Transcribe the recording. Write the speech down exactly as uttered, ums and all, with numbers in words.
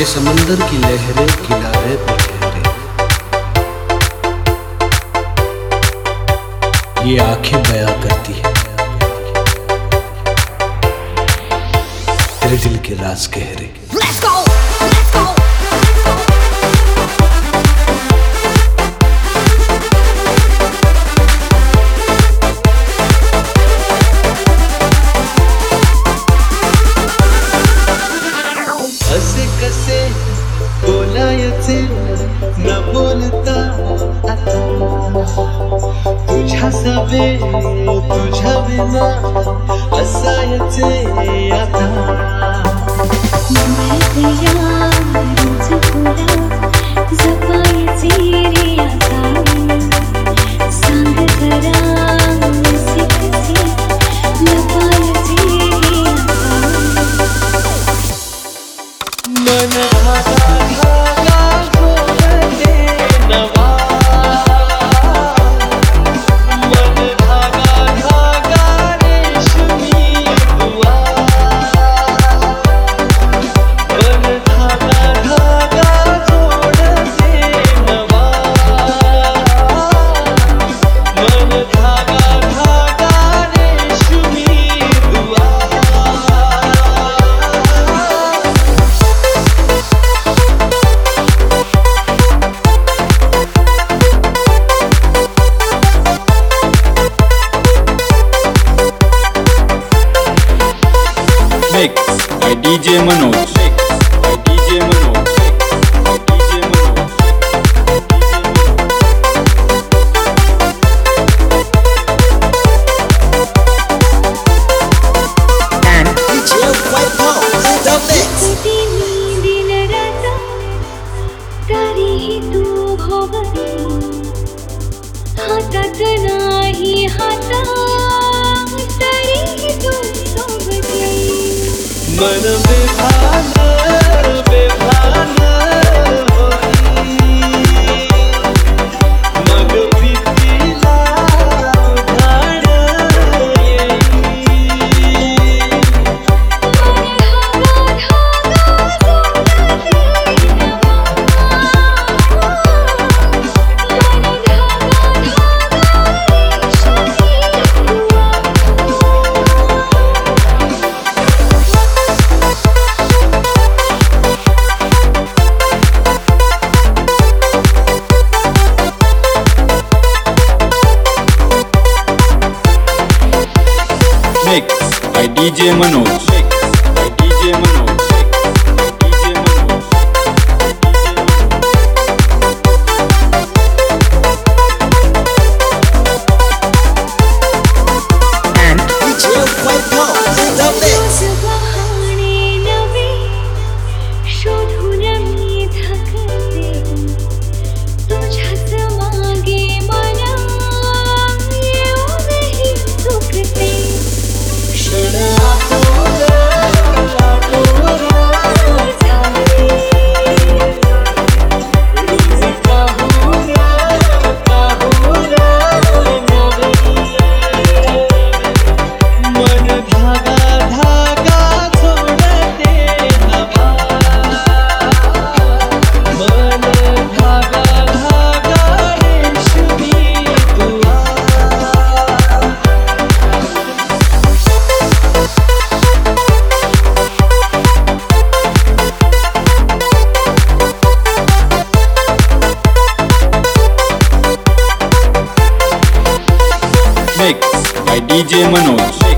ये समंदर की लहरें किनारे पे ठहरे, ये आंखें बयां करती है तेरे दिल के राज गहरे। Let's go, let's go, let's go. असे कसे बोलायचे न बोलता आता, तुझ्या सवे तुझ्या विना असायचे आता। Mix by D J Manoj. By D J Manoj. By D J Manoj. And D J White House, the mix. दिन रात तरीही तू भोवती, हातात नाही हाता तरीही तू सोबती। मन बेभान बेभान होई, मग भीतीला उधाण येई। Mix by D J Manoj. Mix by D J Manoj. By D J Manoj. And D J White House, the mix. बहाणे नवे शोधून मी थकते, तुझ्याच मागे मला येऊनही चुकते। क्षण आठवले, आठवले झाले, रोज पाहून पाहून नवे। मन धागा धागा जोडते हवा, मन धागा धागा रेशमी दुआ। Mix by D J Manoj.